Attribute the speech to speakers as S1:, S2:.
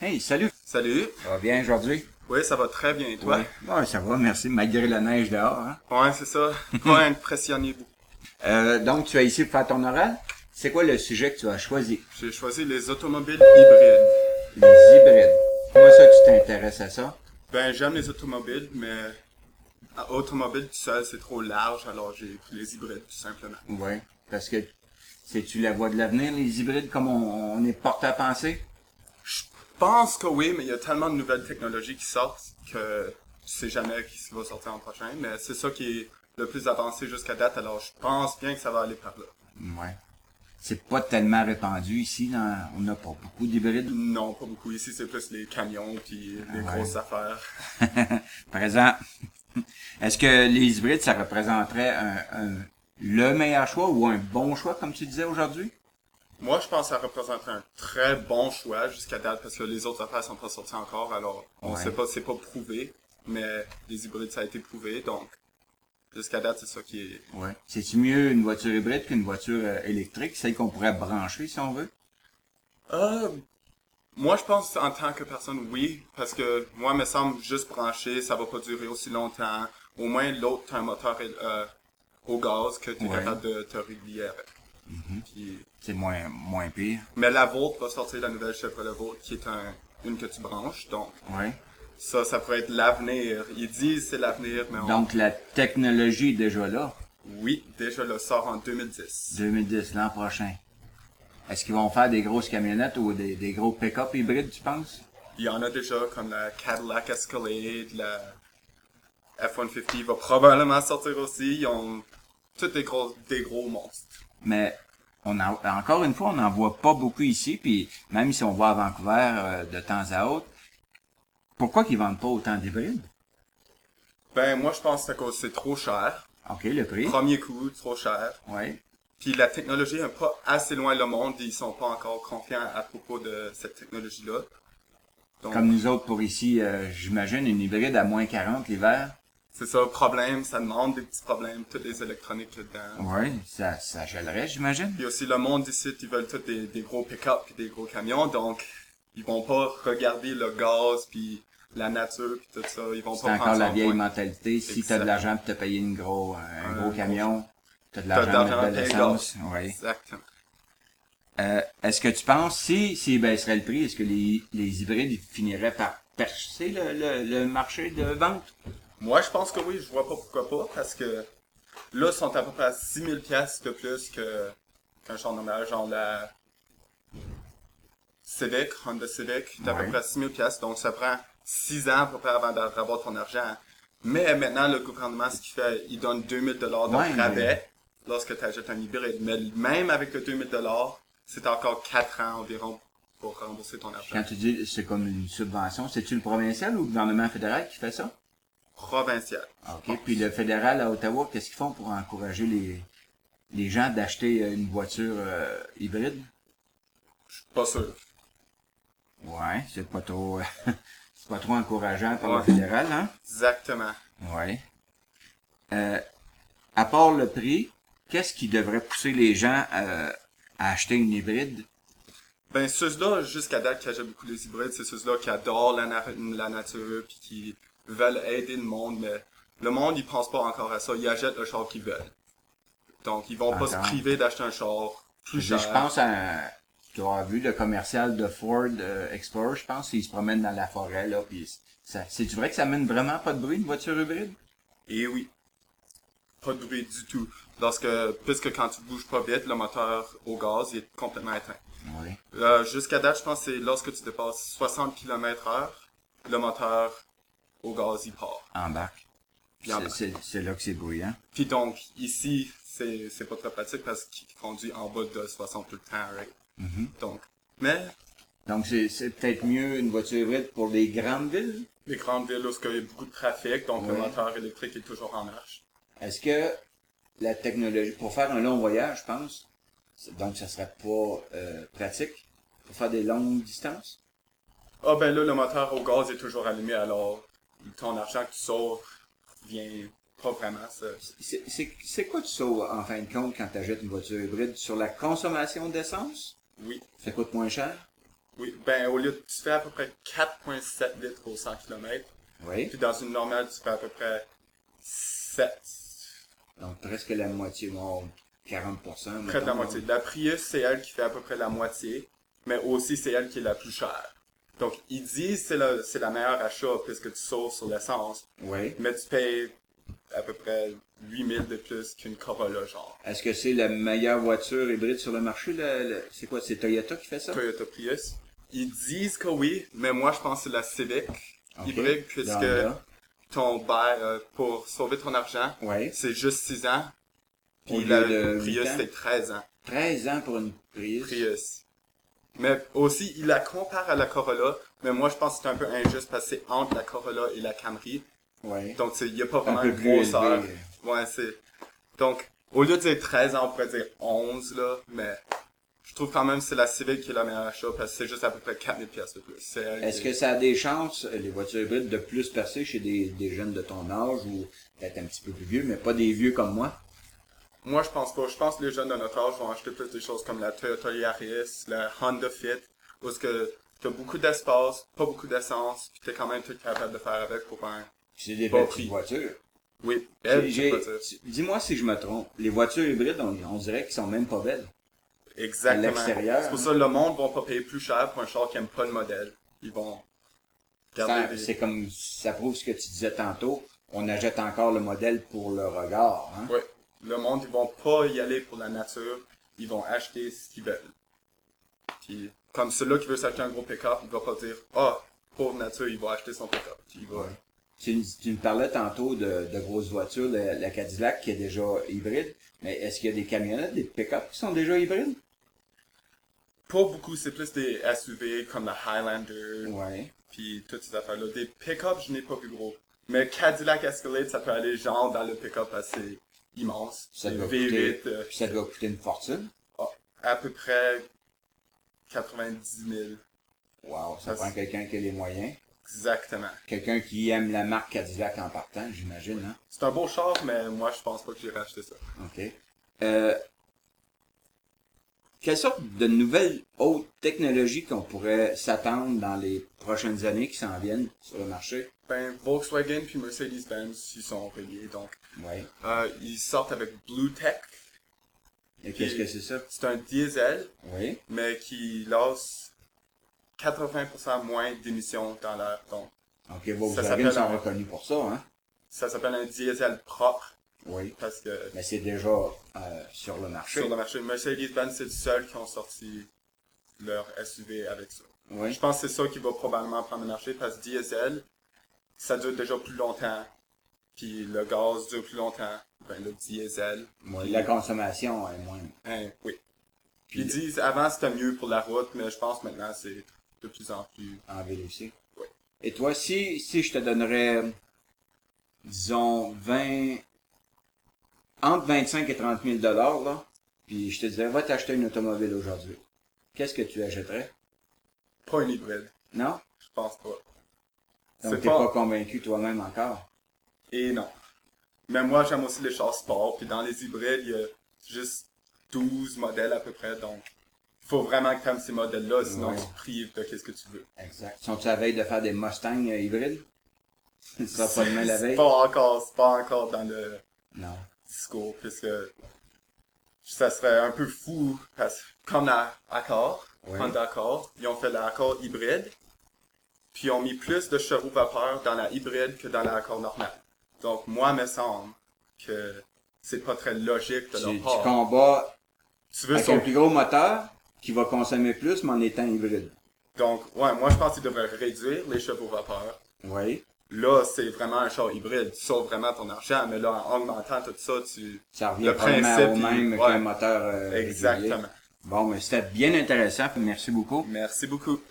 S1: Hey, salut!
S2: Salut.
S1: Ça va bien aujourd'hui?
S2: Oui, ça va très bien, et toi?
S1: Ouais, ça va, merci, malgré la neige dehors. Hein?
S2: Ouais, c'est ça. Pas impressionnez-vous.
S1: Donc, tu es ici pour faire ton oral? C'est quoi le sujet que tu as choisi?
S2: J'ai choisi les automobiles hybrides.
S1: Les hybrides. Comment ça tu t'intéresses à ça?
S2: Ben, j'aime les automobiles, mais automobile tout seul, c'est trop large, alors j'ai pris les hybrides, tout simplement.
S1: Oui, parce que c'est-tu la voie de l'avenir, les hybrides, comme on est porté à penser?
S2: Je pense que oui, mais il y a tellement de nouvelles technologies qui sortent que tu sais jamais ce qui va sortir en prochain, mais c'est ça qui est le plus avancé jusqu'à date, alors je pense bien que ça va aller par là.
S1: Ouais. C'est pas tellement répandu ici, on n'a pas beaucoup d'hybrides.
S2: Non, pas beaucoup. Ici, c'est plus les camions puis les grosses affaires.
S1: Par exemple, est-ce que les hybrides, ça représenterait le meilleur choix ou un bon choix, comme tu disais aujourd'hui?
S2: Moi, je pense que ça représente un très bon choix jusqu'à date parce que les autres affaires sont pas sorties encore, alors on sait pas, c'est pas prouvé, mais les hybrides, ça a été prouvé, donc jusqu'à date, c'est ça qui est...
S1: Ouais. C'est-tu mieux une voiture hybride qu'une voiture électrique, celle qu'on pourrait brancher si on veut?
S2: Euh, Moi, je pense en tant que personne, oui, parce que moi, me semble juste brancher, ça va pas durer aussi longtemps. Au moins, l'autre, t'as un moteur au gaz que tu es capable de te régulier avec. Puis,
S1: C'est moins pire.
S2: mais la Volt va sortir la nouvelle Chevrolet Volt qui est une que tu branches, donc
S1: Ouais.
S2: ça pourrait être l'avenir. Ils disent c'est l'avenir, mais
S1: Donc la technologie est déjà là.
S2: oui, déjà le sort en 2010.
S1: 2010, l'an prochain. Est-ce qu'ils vont faire des grosses camionnettes ou des gros pick-up hybrides, tu penses?
S2: Il y en a déjà comme la Cadillac Escalade, la F-150 va probablement sortir aussi. Ils ont tous des gros monstres.
S1: Mais encore une fois, on n'en voit pas beaucoup ici, puis même si on va à Vancouver de temps à autre, pourquoi qu'ils vendent pas autant d'hybrides?
S2: Ben, moi, je pense que c'est à cause que c'est trop cher.
S1: OK, le prix.
S2: Premier coup, trop cher.
S1: Oui.
S2: Puis la technologie est pas assez loin le monde, ils sont pas encore confiants à propos de cette technologie-là. Donc,
S1: Comme nous autres pour ici, j'imagine une hybride à moins 40 l'hiver.
S2: c'est ça le problème, ça demande des petits problèmes, toutes les électroniques là-dedans.
S1: Oui, ça gèlerait, j'imagine.
S2: Puis aussi le monde ici, ils veulent tous des gros pick-up puis des gros camions, donc ils vont pas regarder le gaz puis la nature puis tout ça, ils vont
S1: C'est
S2: pas
S1: encore
S2: prendre
S1: la
S2: ça en
S1: vieille
S2: compte.
S1: mentalité. Si t'as de l'argent pour te payer un gros camion, t'as de
S2: T'as de
S1: l'argent
S2: l'argent
S1: pour
S2: à
S1: de
S2: payer le
S1: l'essence.
S2: gaz.
S1: Oui.
S2: Exactement.
S1: Est-ce que tu penses, s'ils baisseraient le prix, est-ce que les hybrides ils finiraient par percer le marché de vente?
S2: Moi, je pense que oui, je vois pas pourquoi pas, parce que là, ils sont à peu près à 6000 pièces de plus qu'un char normal, genre la Honda Civic, c'est à peu
S1: Ouais.
S2: près 6000 pièces, donc ça prend 6 ans à peu près avant d'avoir ton argent. Mais maintenant, le gouvernement, ce qu'il fait, il donne 2000 $ de
S1: Ouais,
S2: rabais lorsque tu achètes un hybride. Mais même avec le 2000 $, c'est encore 4 ans environ pour rembourser ton argent.
S1: Quand tu dis c'est comme une subvention, c'est-tu le provincial ou le gouvernement fédéral qui fait ça?
S2: Provincial.
S1: OK. Puis le fédéral à Ottawa, qu'est-ce qu'ils font pour encourager les gens d'acheter une voiture hybride?
S2: Pas sûr.
S1: Ouais, c'est pas trop c'est pas trop encourageant pour le
S2: Ouais.
S1: fédéral, hein?
S2: Exactement.
S1: Ouais. À part le prix, qu'est-ce qui devrait pousser les gens à acheter une hybride?
S2: Ben, ceux-là, jusqu'à date, qui achètent beaucoup les hybrides, c'est ceux-là qui adorent la nature puis qui veulent aider le monde, mais le monde, ils pensent pas encore à ça. Ils achètent le char qu'ils veulent. Donc, ils vont pas se
S1: Encore.
S2: priver d'acheter un char plus
S1: Je
S2: cher.
S1: pense à tu as vu le commercial de Ford Explorer, je pense, il se promène dans la forêt là, puis c'est vrai que ça mène vraiment pas de bruit une voiture hybride?
S2: Et oui, pas de bruit du tout. Puisque quand tu bouges pas vite, le moteur au gaz, il est complètement éteint.
S1: Oui.
S2: Jusqu'à date, je pense que c'est lorsque tu dépasses 60 km/h, le moteur au gaz, il part.
S1: Embarque.
S2: Puis embarque.
S1: C'est là que c'est bruyant.
S2: Puis donc, ici, c'est pas très pratique parce qu'il conduit en bas de 60 tout le temps, right? Donc, mais
S1: Donc c'est peut-être mieux une voiture hybride pour les grandes villes?
S2: les grandes villes où il y a beaucoup de trafic, donc le
S1: Ouais.
S2: moteur électrique est toujours en marche.
S1: Est-ce que la technologie, pour faire un long voyage, je pense, donc ça serait pas pratique pour faire des longues distances?
S2: Ah ben là, le moteur au gaz est toujours allumé, alors ton argent que tu sors vient pas vraiment.
S1: C'est quoi tu sauves en fin de compte quand tu achètes une voiture hybride? Sur la consommation d'essence?
S2: Oui.
S1: Ça coûte moins cher?
S2: Oui, ben au lieu tu fais à peu près 4,7 litres au 100 km.
S1: Oui.
S2: Puis dans une normale, tu fais à peu près 7.
S1: Donc presque la moitié, bon, 40%.
S2: Près de la
S1: mettons,
S2: moitié. La Prius, c'est elle qui fait à peu près la moitié, mais aussi c'est elle qui est la plus chère. Donc, ils disent que c'est la meilleure achat puisque tu sauves sur l'essence,
S1: Oui.
S2: mais tu payes à peu près 8 000 de plus qu'une Corolla, genre.
S1: Est-ce que c'est la meilleure voiture hybride sur le marché? C'est quoi? C'est Toyota qui fait ça?
S2: Toyota Prius. Ils disent que oui, mais moi je pense que c'est la Civic hybride puisque
S1: Honda.
S2: ton bail, pour sauver ton argent,
S1: Oui.
S2: c'est juste 6 ans.
S1: Au
S2: Puis
S1: lieu
S2: la
S1: de 8
S2: Prius,
S1: ans.
S2: c'est 13 ans.
S1: 13 ans pour une Prius.
S2: Prius. Mais aussi, il la compare à la Corolla, mais moi je pense que c'est un peu injuste parce que c'est entre la Corolla et la Camry.
S1: Oui.
S2: Donc il n'y a pas
S1: Un
S2: vraiment
S1: peu
S2: une
S1: plus
S2: grosseur.
S1: élevé.
S2: Ouais, c'est. Donc, au lieu de dire 13 ans, on pourrait dire 11 là, mais je trouve quand même que c'est la Civic qui est la meilleure achat parce que c'est juste à peu près 4000 pièces de plus. C'est elle
S1: Est-ce
S2: qui-
S1: que ça a des chances, les voitures hybrides, de plus percer chez des jeunes de ton âge ou peut-être un petit peu plus vieux, mais pas des vieux comme moi?
S2: Moi, je pense pas. Je pense que les jeunes de notre âge vont acheter plus des choses comme la Toyota Yaris, la Honda Fit, où est-ce que t'as beaucoup d'espace, pas beaucoup d'essence, puis t'es quand même tout capable de faire avec pour un...
S1: C'est des
S2: Pas
S1: belles
S2: pris.
S1: petites voitures.
S2: Oui, belle
S1: J'ai-
S2: voiture.
S1: Dis-moi si je me trompe. Les voitures hybrides, on dirait qu'ils sont même pas belles.
S2: Exactement.
S1: à l'extérieur,
S2: C'est pour ça que le monde va pas payer plus cher pour un char qui aime pas le modèle. Ils vont garder
S1: C'est comme, ça prouve ce que tu disais tantôt. On achète encore le modèle pour le regard, hein?
S2: Oui. Le monde, ils vont pas y aller pour la nature. Ils vont acheter ce qu'ils veulent. Puis, comme celui-là qui veut s'acheter un gros pick-up, il va pas dire, ah, pauvre nature, il va acheter son pick-up. Puis il va...
S1: Tu me parlais tantôt de grosses voitures, la Cadillac qui est déjà hybride, mais est-ce qu'il y a des camionnettes, des pick-up qui sont déjà hybrides?
S2: Pas beaucoup, c'est plus des SUV comme la Highlander,
S1: Ouais.
S2: puis toutes ces affaires-là. Des pick-up, je n'ai pas vu gros. Mais Cadillac Escalade, ça peut aller genre dans le pick-up assez immense.
S1: Ça
S2: Des
S1: doit
S2: V8,
S1: coûter, puis ça doit coûter une fortune.
S2: à peu près 90 000.
S1: Wow, ça
S2: Ça,
S1: prend
S2: c'est-
S1: quelqu'un qui a les moyens.
S2: Exactement.
S1: Quelqu'un qui aime la marque Cadillac en partant, j'imagine, hein?
S2: C'est un beau char, mais moi, je pense pas que j'irai acheter ça.
S1: OK. Euh, quelle sorte de nouvelles hautes technologies qu'on pourrait s'attendre dans les prochaines années qui s'en viennent sur le marché?
S2: Ben, Volkswagen puis Mercedes-Benz, ils sont reliés, donc.
S1: Oui.
S2: Ils sortent avec Blue Tech.
S1: Et qu'est-ce que c'est ça?
S2: C'est un diesel,
S1: Oui.
S2: mais qui lance 80% moins d'émissions dans l'air. Donc,
S1: OK,
S2: Ça
S1: Volkswagen
S2: s'appelle
S1: sont
S2: un-
S1: reconnus pour ça, hein?
S2: ça s'appelle un diesel propre,
S1: Oui.
S2: parce que
S1: Mais c'est déjà sur le marché.
S2: sur le marché, Mercedes-Benz, c'est le seul qui ont sorti leur SUV avec ça.
S1: Oui.
S2: Je pense que c'est ça qui va probablement prendre le marché, parce que diesel, ça dure déjà plus longtemps, puis le gaz dure plus longtemps. Ben, le diesel.
S1: Oui,
S2: puis-
S1: la consommation est moins.
S2: Hein, oui.
S1: Puis
S2: Ils disent, avant c'était mieux pour la route, mais je pense maintenant c'est de plus en plus.
S1: en VLC.
S2: Oui.
S1: Et toi, si je te donnerais, disons, entre 25 et 30 000 là, puis je te disais, va t'acheter une automobile aujourd'hui, qu'est-ce que tu achèterais?
S2: Pas une hybride.
S1: Non?
S2: Je pense pas.
S1: Donc,
S2: C'est
S1: t'es pas convaincu toi-même encore?
S2: Et non. Mais moi, j'aime aussi les chars sport. Puis dans les hybrides, il y a juste 12 modèles à peu près. Donc, il faut vraiment que tu aimes ces modèles-là. Sinon,
S1: Ouais.
S2: tu te prives de qu'est-ce que tu veux.
S1: Exact. Sont-tu à la veille de faire des Mustangs hybrides? Ce sera pas demain la veille?
S2: C'est pas encore dans le
S1: Non.
S2: discours. Puisque ça serait un peu fou. Parce que comme la Accord,
S1: Ouais.
S2: Honda Accord, ils ont fait l'Accord hybride. Puis ils ont mis plus de chevaux vapeur dans la hybride que dans l'Accord normale. Donc, moi, il me semble que c'est pas très logique de
S1: Tu
S2: leur part.
S1: combats
S2: Tu veux
S1: avec un
S2: sauver.
S1: plus gros moteur qui va consommer plus, mais en étant hybride.
S2: Donc, ouais, moi, je pense qu'ils devraient réduire les chevaux vapeur.
S1: Oui.
S2: Là, c'est vraiment un char hybride. Tu sauves vraiment ton argent, mais là, en augmentant tout ça, tu...
S1: Ça revient
S2: Le
S1: probablement
S2: principe,
S1: au même
S2: ouais.
S1: qu'un moteur régulier.
S2: Exactement.
S1: Bon, mais c'était bien intéressant, puis merci beaucoup.
S2: Merci beaucoup.